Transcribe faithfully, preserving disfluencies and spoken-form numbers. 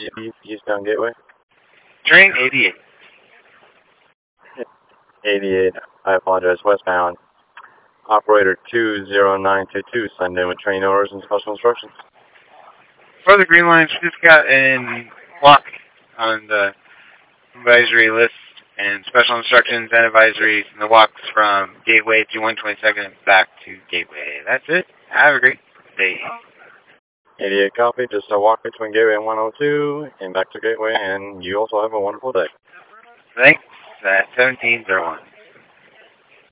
Eastbound Gateway. Train eighty-eight. eighty-eight, I apologize, westbound. Operator two zero nine two two, send in with train orders and special instructions. For the Green Line, just got in walk on the advisory list and special instructions and advisories and the walks from Gateway to one twenty-second back to Gateway. That's it. Have a great day. eighty-eight copy, just a walk between Gateway and one oh two and back to Gateway, and you also have a wonderful day. Thanks. At seventeen oh one.